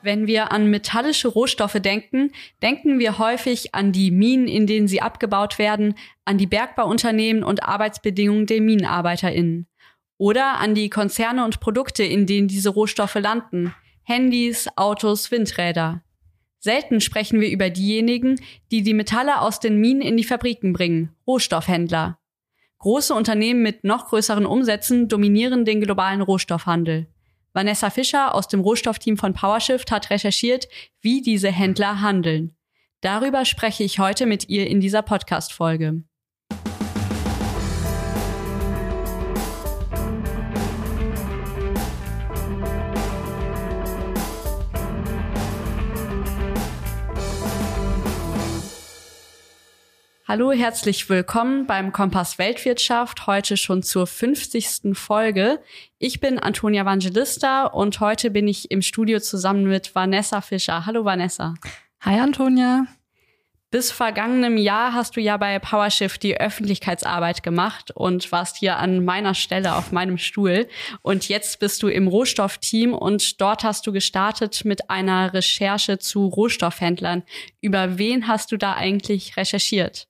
Wenn wir an metallische Rohstoffe denken, denken wir häufig an die Minen, in denen sie abgebaut werden, an die Bergbauunternehmen und Arbeitsbedingungen der MinenarbeiterInnen. Oder an die Konzerne und Produkte, in denen diese Rohstoffe landen. Handys, Autos, Windräder. Selten sprechen wir über diejenigen, die die Metalle aus den Minen in die Fabriken bringen, Rohstoffhändler. Große Unternehmen mit noch größeren Umsätzen dominieren den globalen Rohstoffhandel. Vanessa Fischer aus dem Rohstoffteam von PowerShift hat recherchiert, wie diese Händler handeln. Darüber spreche ich heute mit ihr in dieser Podcast-Folge. Hallo, herzlich willkommen beim Kompass Weltwirtschaft, heute schon zur 50. Folge. Ich bin Antonia Vangelista und heute bin ich im Studio zusammen mit Vanessa Fischer. Hallo Vanessa. Hi Antonia. Bis vergangenem Jahr hast du ja bei PowerShift die Öffentlichkeitsarbeit gemacht und warst hier an meiner Stelle auf meinem Stuhl. Und jetzt bist du im Rohstoffteam und dort hast du gestartet mit einer Recherche zu Rohstoffhändlern. Über wen hast du da eigentlich recherchiert?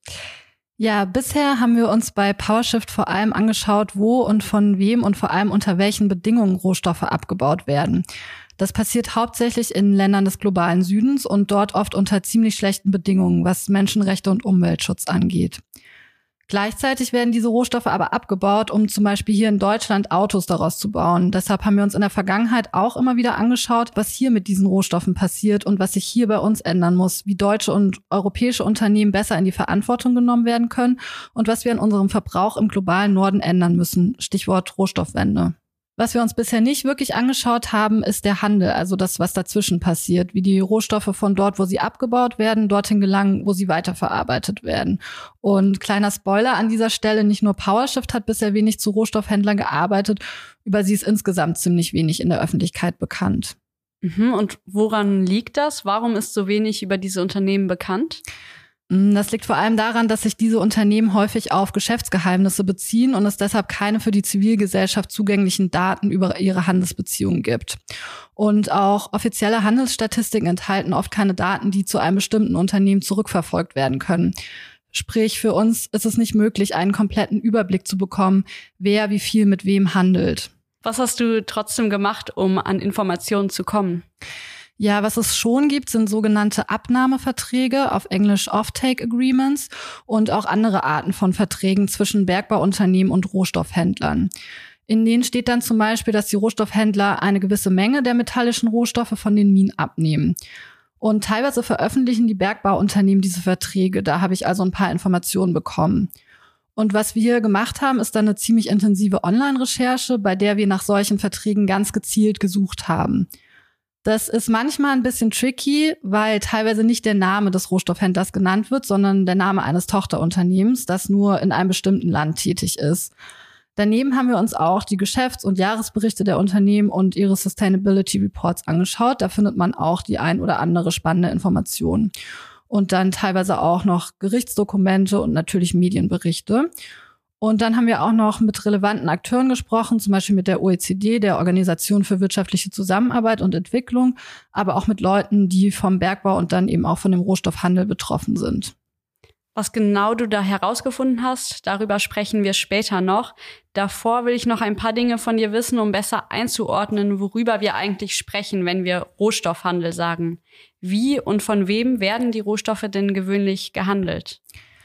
Ja, bisher haben wir uns bei PowerShift vor allem angeschaut, wo und von wem und vor allem unter welchen Bedingungen Rohstoffe abgebaut werden. Das passiert hauptsächlich in Ländern des globalen Südens und dort oft unter ziemlich schlechten Bedingungen, was Menschenrechte und Umweltschutz angeht. Gleichzeitig werden diese Rohstoffe aber abgebaut, um zum Beispiel hier in Deutschland Autos daraus zu bauen. Deshalb haben wir uns in der Vergangenheit auch immer wieder angeschaut, was hier mit diesen Rohstoffen passiert und was sich hier bei uns ändern muss, wie deutsche und europäische Unternehmen besser in die Verantwortung genommen werden können und was wir an unserem Verbrauch im globalen Norden ändern müssen. Stichwort Rohstoffwende. Was wir uns bisher nicht wirklich angeschaut haben, ist der Handel, also das, was dazwischen passiert, wie die Rohstoffe von dort, wo sie abgebaut werden, dorthin gelangen, wo sie weiterverarbeitet werden. Und kleiner Spoiler an dieser Stelle, nicht nur PowerShift hat bisher wenig zu Rohstoffhändlern gearbeitet, über sie ist insgesamt ziemlich wenig in der Öffentlichkeit bekannt. Und woran liegt das? Warum ist so wenig über diese Unternehmen bekannt? Das liegt vor allem daran, dass sich diese Unternehmen häufig auf Geschäftsgeheimnisse beziehen und es deshalb keine für die Zivilgesellschaft zugänglichen Daten über ihre Handelsbeziehungen gibt. Und auch offizielle Handelsstatistiken enthalten oft keine Daten, die zu einem bestimmten Unternehmen zurückverfolgt werden können. Sprich, für uns ist es nicht möglich, einen kompletten Überblick zu bekommen, wer wie viel mit wem handelt. Was hast du trotzdem gemacht, um an Informationen zu kommen? Ja, was es schon gibt, sind sogenannte Abnahmeverträge, auf Englisch Offtake Agreements und auch andere Arten von Verträgen zwischen Bergbauunternehmen und Rohstoffhändlern. In denen steht dann zum Beispiel, dass die Rohstoffhändler eine gewisse Menge der metallischen Rohstoffe von den Minen abnehmen. Und teilweise veröffentlichen die Bergbauunternehmen diese Verträge. Da habe ich also ein paar Informationen bekommen. Und was wir gemacht haben, ist dann eine ziemlich intensive Online-Recherche, bei der wir nach solchen Verträgen ganz gezielt gesucht haben. Das ist manchmal ein bisschen tricky, weil teilweise nicht der Name des Rohstoffhändlers genannt wird, sondern der Name eines Tochterunternehmens, das nur in einem bestimmten Land tätig ist. Daneben haben wir uns auch die Geschäfts- und Jahresberichte der Unternehmen und ihre Sustainability Reports angeschaut. Da findet man auch die ein oder andere spannende Information. Und dann teilweise auch noch Gerichtsdokumente und natürlich Medienberichte. Und dann haben wir auch noch mit relevanten Akteuren gesprochen, zum Beispiel mit der OECD, der Organisation für wirtschaftliche Zusammenarbeit und Entwicklung, aber auch mit Leuten, die vom Bergbau und dann eben auch von dem Rohstoffhandel betroffen sind. Was genau du da herausgefunden hast, darüber sprechen wir später noch. Davor will ich noch ein paar Dinge von dir wissen, um besser einzuordnen, worüber wir eigentlich sprechen, wenn wir Rohstoffhandel sagen. Wie und von wem werden die Rohstoffe denn gewöhnlich gehandelt?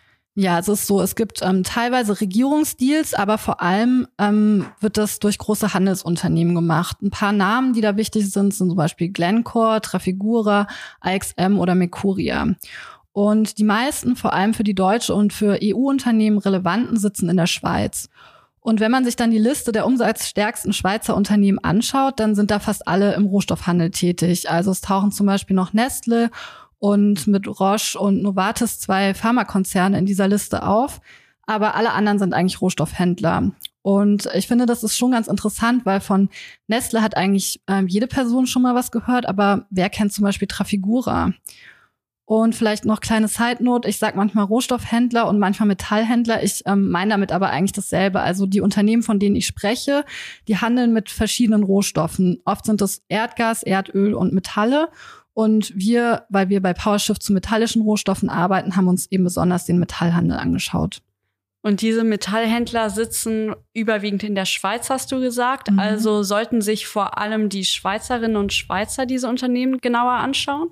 Ja, es ist so, es gibt teilweise Regierungsdeals, aber vor allem wird das durch große Handelsunternehmen gemacht. Ein paar Namen, die da wichtig sind, sind zum Beispiel Glencore, Trafigura, IXM oder Mercuria. Und die meisten, vor allem für die deutsche und für EU-Unternehmen relevanten, sitzen in der Schweiz. Und wenn man sich dann die Liste der umsatzstärksten Schweizer Unternehmen anschaut, dann sind da fast alle im Rohstoffhandel tätig. Also es tauchen zum Beispiel noch Nestle und mit Roche und Novartis 2 Pharmakonzerne in dieser Liste auf. Aber alle anderen sind eigentlich Rohstoffhändler. Und ich finde, das ist schon ganz interessant, weil von Nestle hat eigentlich jede Person schon mal was gehört. Aber wer kennt zum Beispiel Trafigura? Und vielleicht noch kleine Side-Note, ich sage manchmal Rohstoffhändler und manchmal Metallhändler. Ich meine damit aber eigentlich dasselbe. Also die Unternehmen, von denen ich spreche, die handeln mit verschiedenen Rohstoffen. Oft sind es Erdgas, Erdöl und Metalle. Und wir, weil wir bei PowerShift zu metallischen Rohstoffen arbeiten, haben uns eben besonders den Metallhandel angeschaut. Und diese Metallhändler sitzen überwiegend in der Schweiz, hast du gesagt. Also sollten sich vor allem die Schweizerinnen und Schweizer diese Unternehmen genauer anschauen?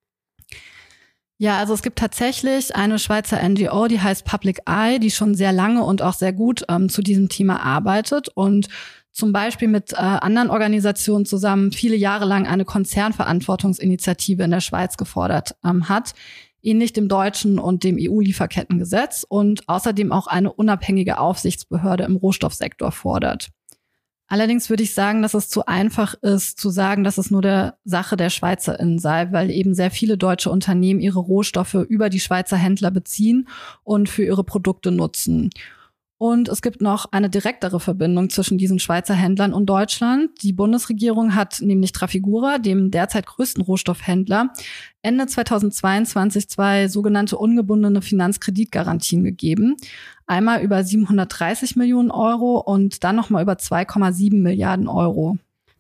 Ja, also es gibt tatsächlich eine Schweizer NGO, die heißt Public Eye, die schon sehr lange und auch sehr gut zu diesem Thema arbeitet und zum Beispiel mit anderen Organisationen zusammen viele Jahre lang eine Konzernverantwortungsinitiative in der Schweiz gefordert hat, ähnlich dem deutschen und dem EU-Lieferkettengesetz und außerdem auch eine unabhängige Aufsichtsbehörde im Rohstoffsektor fordert. Allerdings würde ich sagen, dass es zu einfach ist, zu sagen, dass es nur der Sache der SchweizerInnen sei, weil eben sehr viele deutsche Unternehmen ihre Rohstoffe über die Schweizer Händler beziehen und für ihre Produkte nutzen. Und es gibt noch eine direktere Verbindung zwischen diesen Schweizer Händlern und Deutschland. Die Bundesregierung hat nämlich Trafigura, dem derzeit größten Rohstoffhändler, Ende 2022 2 sogenannte ungebundene Finanzkreditgarantien gegeben. Einmal über 730 Millionen Euro und dann nochmal über 2,7 Milliarden Euro.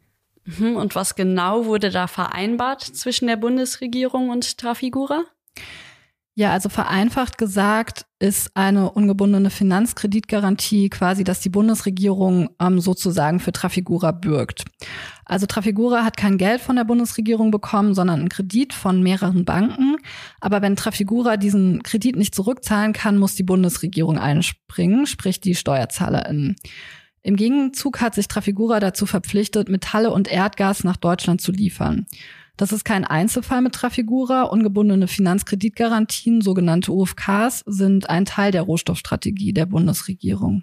Und was genau wurde da vereinbart zwischen der Bundesregierung und Trafigura? Ja, also vereinfacht gesagt ist eine ungebundene Finanzkreditgarantie quasi, dass die Bundesregierung sozusagen für Trafigura bürgt. Also Trafigura hat kein Geld von der Bundesregierung bekommen, sondern einen Kredit von mehreren Banken. Aber wenn Trafigura diesen Kredit nicht zurückzahlen kann, muss die Bundesregierung einspringen, sprich die SteuerzahlerInnen. Im Gegenzug hat sich Trafigura dazu verpflichtet, Metalle und Erdgas nach Deutschland zu liefern. Das ist kein Einzelfall mit Trafigura. Ungebundene Finanzkreditgarantien, sogenannte UFKs, sind ein Teil der Rohstoffstrategie der Bundesregierung.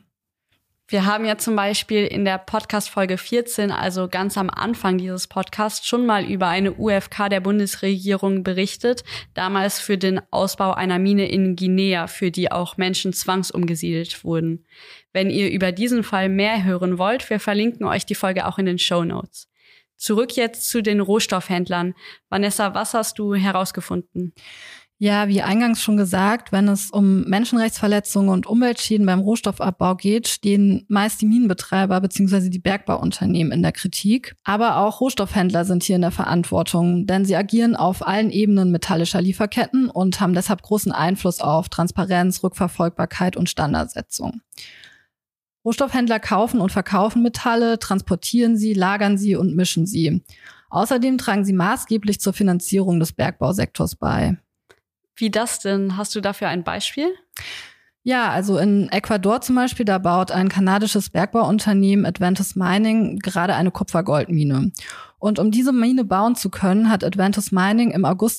Wir haben ja zum Beispiel in der Podcast-Folge 14, also ganz am Anfang dieses Podcasts, schon mal über eine UFK der Bundesregierung berichtet, damals für den Ausbau einer Mine in Guinea, für die auch Menschen zwangsumgesiedelt wurden. Wenn ihr über diesen Fall mehr hören wollt, wir verlinken euch die Folge auch in den Shownotes. Zurück jetzt zu den Rohstoffhändlern. Vanessa, was hast du herausgefunden? Ja, wie eingangs schon gesagt, wenn es um Menschenrechtsverletzungen und Umweltschäden beim Rohstoffabbau geht, stehen meist die Minenbetreiber bzw. die Bergbauunternehmen in der Kritik. Aber auch Rohstoffhändler sind hier in der Verantwortung, denn sie agieren auf allen Ebenen metallischer Lieferketten und haben deshalb großen Einfluss auf Transparenz, Rückverfolgbarkeit und Standardsetzung. Rohstoffhändler kaufen und verkaufen Metalle, transportieren sie, lagern sie und mischen sie. Außerdem tragen sie maßgeblich zur Finanzierung des Bergbausektors bei. Wie das denn? Hast du dafür ein Beispiel? Ja, also in Ecuador zum Beispiel, da baut ein kanadisches Bergbauunternehmen Adventus Mining gerade eine Kupfer-Gold-Mine. Und um diese Mine bauen zu können, hat Adventus Mining im August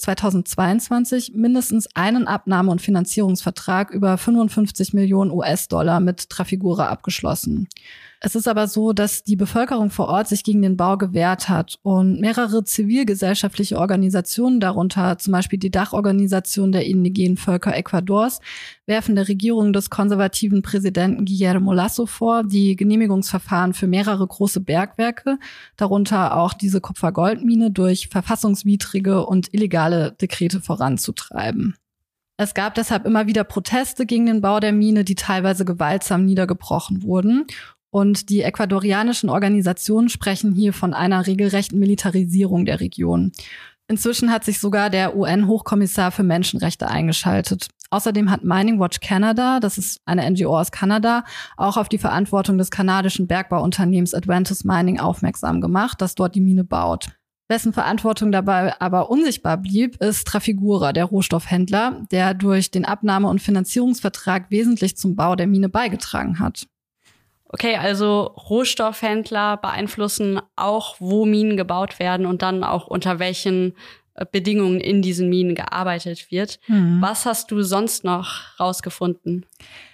2022 mindestens einen Abnahme- und Finanzierungsvertrag über 55 Millionen US-Dollar mit Trafigura abgeschlossen. Es ist aber so, dass die Bevölkerung vor Ort sich gegen den Bau gewehrt hat und mehrere zivilgesellschaftliche Organisationen, darunter zum Beispiel die Dachorganisation der indigenen Völker Ecuadors, werfen der Regierung des konservativen Präsidenten Guillermo Lasso vor, die Genehmigungsverfahren für mehrere große Bergwerke, darunter auch diese Kupfer-Gold-Mine, durch verfassungswidrige und illegale Dekrete voranzutreiben. Es gab deshalb immer wieder Proteste gegen den Bau der Mine, die teilweise gewaltsam niedergebrochen wurden. Und die ecuadorianischen Organisationen sprechen hier von einer regelrechten Militarisierung der Region. Inzwischen hat sich sogar der UN-Hochkommissar für Menschenrechte eingeschaltet. Außerdem hat Mining Watch Canada, das ist eine NGO aus Kanada, auch auf die Verantwortung des kanadischen Bergbauunternehmens Adventus Mining aufmerksam gemacht, das dort die Mine baut. Wessen Verantwortung dabei aber unsichtbar blieb, ist Trafigura, der Rohstoffhändler, der durch den Abnahme- und Finanzierungsvertrag wesentlich zum Bau der Mine beigetragen hat. Okay, also Rohstoffhändler beeinflussen auch, wo Minen gebaut werden und dann auch unter welchen Bedingungen in diesen Minen gearbeitet wird. Was hast du sonst noch rausgefunden?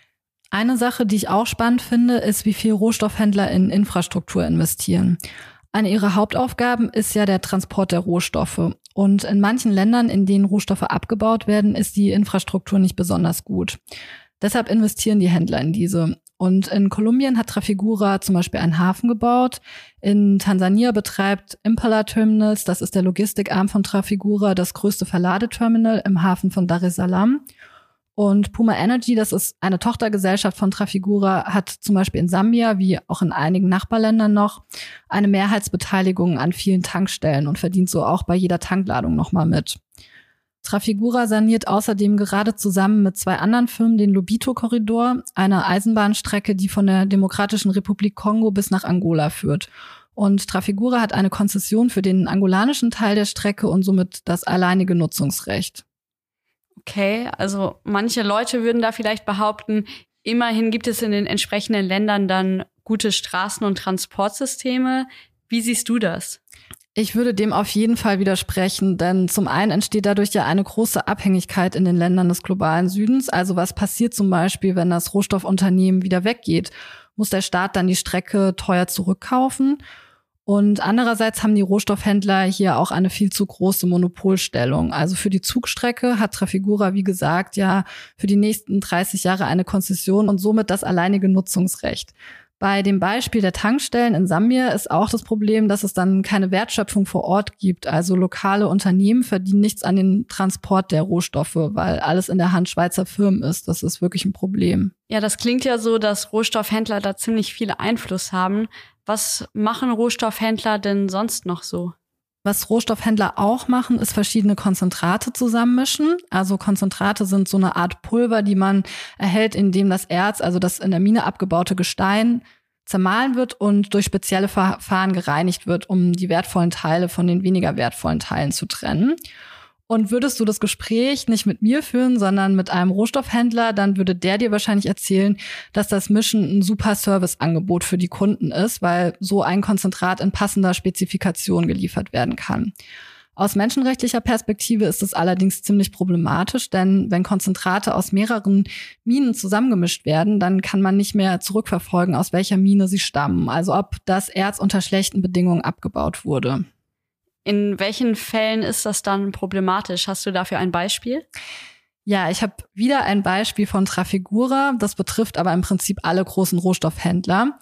Eine Sache, die ich auch spannend finde, ist, wie viel Rohstoffhändler in Infrastruktur investieren. Eine ihrer Hauptaufgaben ist ja der Transport der Rohstoffe. Und in manchen Ländern, in denen Rohstoffe abgebaut werden, ist die Infrastruktur nicht besonders gut. Deshalb investieren die Händler in diese. Und in Kolumbien hat Trafigura zum Beispiel einen Hafen gebaut. In Tansania betreibt Impala Terminals, das ist der Logistikarm von Trafigura, das größte Verladeterminal im Hafen von Dar es Salaam. Und Puma Energy, das ist eine Tochtergesellschaft von Trafigura, hat zum Beispiel in Sambia, wie auch in einigen Nachbarländern noch, eine Mehrheitsbeteiligung an vielen Tankstellen und verdient so auch bei jeder Tankladung nochmal mit. Trafigura saniert außerdem gerade zusammen mit 2 anderen Firmen den Lobito-Korridor, eine Eisenbahnstrecke, die von der Demokratischen Republik Kongo bis nach Angola führt. Und Trafigura hat eine Konzession für den angolanischen Teil der Strecke und somit das alleinige Nutzungsrecht. Okay, also manche Leute würden da vielleicht behaupten, immerhin gibt es in den entsprechenden Ländern dann gute Straßen- und Transportsysteme. Wie siehst du das? Ich würde dem auf jeden Fall widersprechen, denn zum einen entsteht dadurch ja eine große Abhängigkeit in den Ländern des globalen Südens. Also was passiert zum Beispiel, wenn das Rohstoffunternehmen wieder weggeht? Muss der Staat dann die Strecke teuer zurückkaufen? Und andererseits haben die Rohstoffhändler hier auch eine viel zu große Monopolstellung. Also für die Zugstrecke hat Trafigura, wie gesagt, ja für die nächsten 30 Jahre eine Konzession und somit das alleinige Nutzungsrecht. Bei dem Beispiel der Tankstellen in Sambia ist auch das Problem, dass es dann keine Wertschöpfung vor Ort gibt. Also lokale Unternehmen verdienen nichts an den Transport der Rohstoffe, weil alles in der Hand Schweizer Firmen ist. Das ist wirklich ein Problem. Ja, das klingt ja so, dass Rohstoffhändler da ziemlich viel Einfluss haben. Was machen Rohstoffhändler denn sonst noch so? Was Rohstoffhändler auch machen, ist verschiedene Konzentrate zusammenmischen. Also Konzentrate sind so eine Art Pulver, die man erhält, indem das Erz, also das in der Mine abgebaute Gestein, zermahlen wird und durch spezielle Verfahren gereinigt wird, um die wertvollen Teile von den weniger wertvollen Teilen zu trennen. Und würdest du das Gespräch nicht mit mir führen, sondern mit einem Rohstoffhändler, dann würde der dir wahrscheinlich erzählen, dass das Mischen ein super Serviceangebot für die Kunden ist, weil so ein Konzentrat in passender Spezifikation geliefert werden kann. Aus menschenrechtlicher Perspektive ist es allerdings ziemlich problematisch, denn wenn Konzentrate aus mehreren Minen zusammengemischt werden, dann kann man nicht mehr zurückverfolgen, aus welcher Mine sie stammen, also ob das Erz unter schlechten Bedingungen abgebaut wurde. In welchen Fällen ist das dann problematisch? Hast du dafür ein Beispiel? Ja, ich habe wieder ein Beispiel von Trafigura. Das betrifft aber im Prinzip alle großen Rohstoffhändler.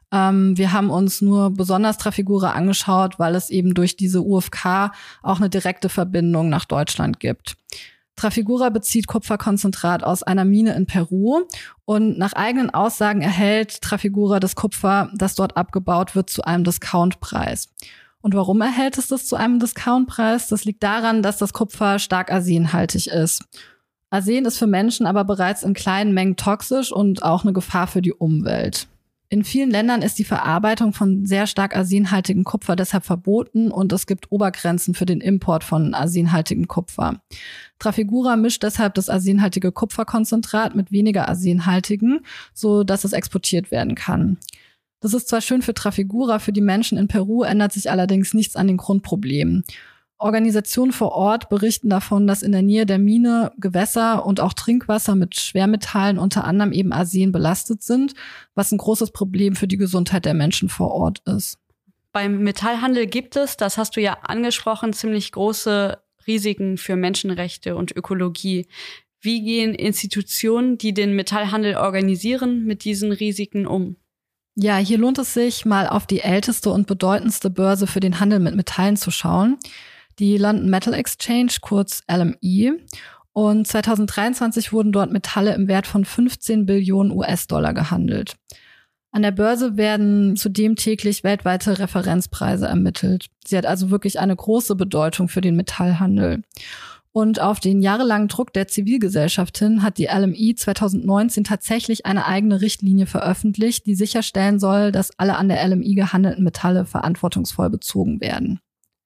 Wir haben uns nur besonders Trafigura angeschaut, weil es eben durch diese UFK auch eine direkte Verbindung nach Deutschland gibt. Trafigura bezieht Kupferkonzentrat aus einer Mine in Peru und nach eigenen Aussagen erhält Trafigura das Kupfer, das dort abgebaut wird, zu einem Discountpreis. Und warum erhält es das zu einem Discountpreis? Das liegt daran, dass das Kupfer stark arsenhaltig ist. Arsen ist für Menschen aber bereits in kleinen Mengen toxisch und auch eine Gefahr für die Umwelt. In vielen Ländern ist die Verarbeitung von sehr stark arsenhaltigem Kupfer deshalb verboten und es gibt Obergrenzen für den Import von arsenhaltigem Kupfer. Trafigura mischt deshalb das arsenhaltige Kupferkonzentrat mit weniger arsenhaltigen, so dass es exportiert werden kann. Das ist zwar schön für Trafigura, für die Menschen in Peru ändert sich allerdings nichts an den Grundproblemen. Organisationen vor Ort berichten davon, dass in der Nähe der Mine Gewässer und auch Trinkwasser mit Schwermetallen, unter anderem eben Arsen, belastet sind, was ein großes Problem für die Gesundheit der Menschen vor Ort ist. Beim Metallhandel gibt es, das hast du ja angesprochen, ziemlich große Risiken für Menschenrechte und Ökologie. Wie gehen Institutionen, die den Metallhandel organisieren, mit diesen Risiken um? Ja, hier lohnt es sich, mal auf die älteste und bedeutendste Börse für den Handel mit Metallen zu schauen. Die London Metal Exchange, kurz LME. Und 2023 wurden dort Metalle im Wert von 15 Billionen US-Dollar gehandelt. An der Börse werden zudem täglich weltweite Referenzpreise ermittelt. Sie hat also wirklich eine große Bedeutung für den Metallhandel. Und auf den jahrelangen Druck der Zivilgesellschaft hin hat die LME 2019 tatsächlich eine eigene Richtlinie veröffentlicht, die sicherstellen soll, dass alle an der LME gehandelten Metalle verantwortungsvoll bezogen werden.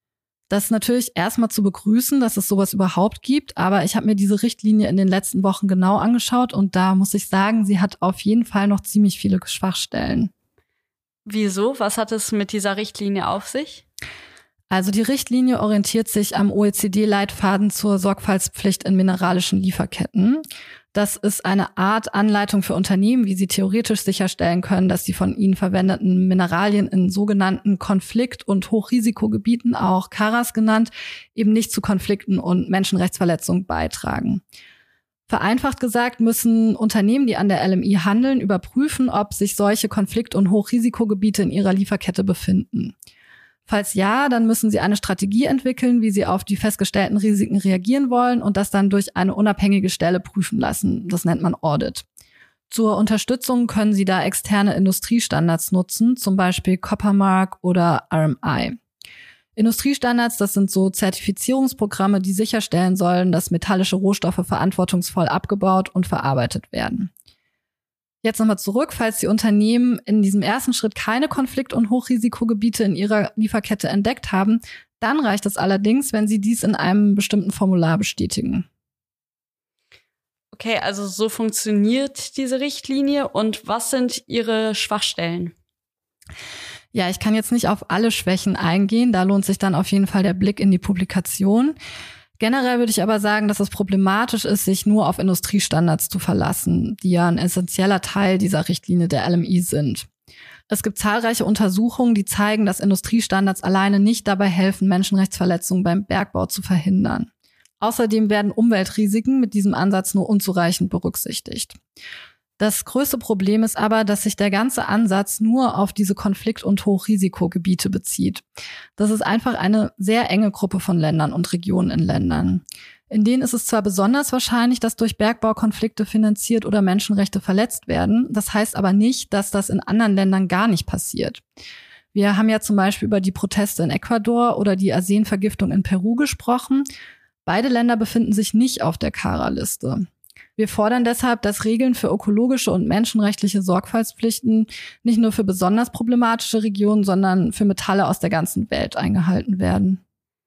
Das ist natürlich erstmal zu begrüßen, dass es sowas überhaupt gibt, aber ich habe mir diese Richtlinie in den letzten Wochen genau angeschaut und da muss ich sagen, sie hat auf jeden Fall noch ziemlich viele Schwachstellen. Wieso? Was hat es mit dieser Richtlinie auf sich? Also die Richtlinie orientiert sich am OECD-Leitfaden zur Sorgfaltspflicht in mineralischen Lieferketten. Das ist eine Art Anleitung für Unternehmen, wie sie theoretisch sicherstellen können, dass die von ihnen verwendeten Mineralien in sogenannten Konflikt- und Hochrisikogebieten, auch CARAS genannt, eben nicht zu Konflikten und Menschenrechtsverletzungen beitragen. Vereinfacht gesagt müssen Unternehmen, die an der LMI handeln, überprüfen, ob sich solche Konflikt- und Hochrisikogebiete in ihrer Lieferkette befinden. Falls ja, dann müssen sie eine Strategie entwickeln, wie sie auf die festgestellten Risiken reagieren wollen und das dann durch eine unabhängige Stelle prüfen lassen. Das nennt man Audit. Zur Unterstützung können sie da externe Industriestandards nutzen, zum Beispiel Coppermark oder RMI. Industriestandards, das sind so Zertifizierungsprogramme, die sicherstellen sollen, dass metallische Rohstoffe verantwortungsvoll abgebaut und verarbeitet werden. Jetzt nochmal zurück, falls die Unternehmen in diesem ersten Schritt keine Konflikt- und Hochrisikogebiete in ihrer Lieferkette entdeckt haben, dann reicht es allerdings, wenn sie dies in einem bestimmten Formular bestätigen. Okay, also so funktioniert diese Richtlinie. Und was sind ihre Schwachstellen? Ja, ich kann jetzt nicht auf alle Schwächen eingehen. Da lohnt sich dann auf jeden Fall der Blick in die Publikation. Generell würde ich aber sagen, dass es problematisch ist, sich nur auf Industriestandards zu verlassen, die ja ein essentieller Teil dieser Richtlinie der LMI sind. Es gibt zahlreiche Untersuchungen, die zeigen, dass Industriestandards alleine nicht dabei helfen, Menschenrechtsverletzungen beim Bergbau zu verhindern. Außerdem werden Umweltrisiken mit diesem Ansatz nur unzureichend berücksichtigt. Das größte Problem ist aber, dass sich der ganze Ansatz nur auf diese Konflikt- und Hochrisikogebiete bezieht. Das ist einfach eine sehr enge Gruppe von Ländern und Regionen in Ländern. In denen ist es zwar besonders wahrscheinlich, dass durch Bergbau Konflikte finanziert oder Menschenrechte verletzt werden. Das heißt aber nicht, dass das in anderen Ländern gar nicht passiert. Wir haben ja zum Beispiel über die Proteste in Ecuador oder die Arsenvergiftung in Peru gesprochen. Beide Länder befinden sich nicht auf der CARA-Liste. Wir fordern deshalb, dass Regeln für ökologische und menschenrechtliche Sorgfaltspflichten nicht nur für besonders problematische Regionen, sondern für Metalle aus der ganzen Welt eingehalten werden.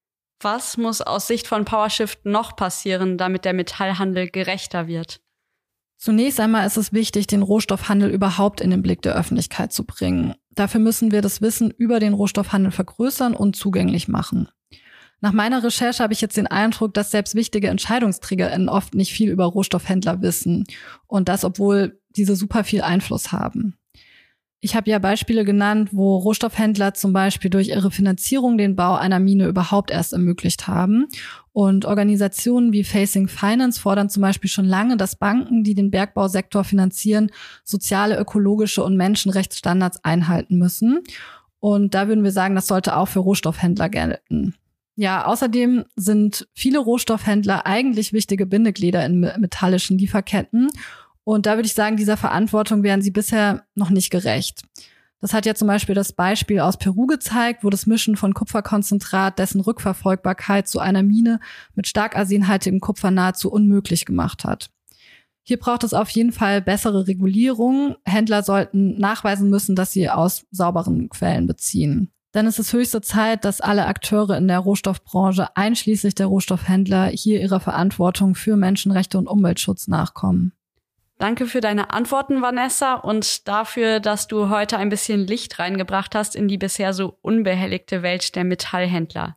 Was muss aus Sicht von PowerShift noch passieren, damit der Metallhandel gerechter wird? Zunächst einmal ist es wichtig, den Rohstoffhandel überhaupt in den Blick der Öffentlichkeit zu bringen. Dafür müssen wir das Wissen über den Rohstoffhandel vergrößern und zugänglich machen. Nach meiner Recherche habe ich jetzt den Eindruck, dass selbst wichtige EntscheidungsträgerInnen oft nicht viel über Rohstoffhändler wissen. Und das, obwohl diese super viel Einfluss haben. Ich habe ja Beispiele genannt, wo Rohstoffhändler zum Beispiel durch ihre Finanzierung den Bau einer Mine überhaupt erst ermöglicht haben. Und Organisationen wie Facing Finance fordern zum Beispiel schon lange, dass Banken, die den Bergbausektor finanzieren, soziale, ökologische und Menschenrechtsstandards einhalten müssen. Und da würden wir sagen, das sollte auch für Rohstoffhändler gelten. Ja, außerdem sind viele Rohstoffhändler eigentlich wichtige Bindeglieder in metallischen Lieferketten. Und da würde ich sagen, dieser Verantwortung werden sie bisher noch nicht gerecht. Das hat ja zum Beispiel das Beispiel aus Peru gezeigt, wo das Mischen von Kupferkonzentrat dessen Rückverfolgbarkeit zu einer Mine mit stark arsenhaltigem Kupfer nahezu unmöglich gemacht hat. Hier braucht es auf jeden Fall bessere Regulierung. Händler sollten nachweisen müssen, dass sie aus sauberen Quellen beziehen. Dann ist es höchste Zeit, dass alle Akteure in der Rohstoffbranche, einschließlich der Rohstoffhändler, hier ihrer Verantwortung für Menschenrechte und Umweltschutz nachkommen. Danke für deine Antworten, Vanessa, und dafür, dass du heute ein bisschen Licht reingebracht hast in die bisher so unbehelligte Welt der Metallhändler.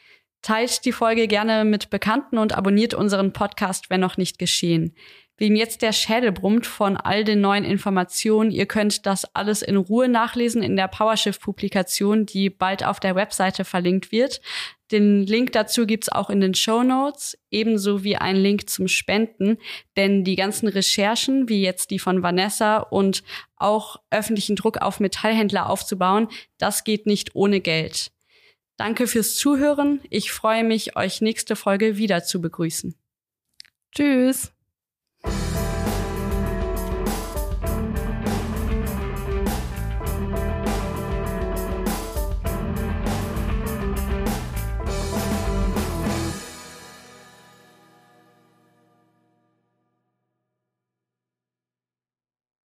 Teilt die Folge gerne mit Bekannten und abonniert unseren Podcast, wenn noch nicht geschehen. Wem jetzt der Schädel brummt von all den neuen Informationen, ihr könnt das alles in Ruhe nachlesen in der PowerShift-Publikation, die bald auf der Webseite verlinkt wird. Den Link dazu gibt's auch in den Shownotes, ebenso wie einen Link zum Spenden, denn die ganzen Recherchen, wie jetzt die von Vanessa und auch öffentlichen Druck auf Metallhändler aufzubauen, das geht nicht ohne Geld. Danke fürs Zuhören. Ich freue mich, euch nächste Folge wieder zu begrüßen. Tschüss!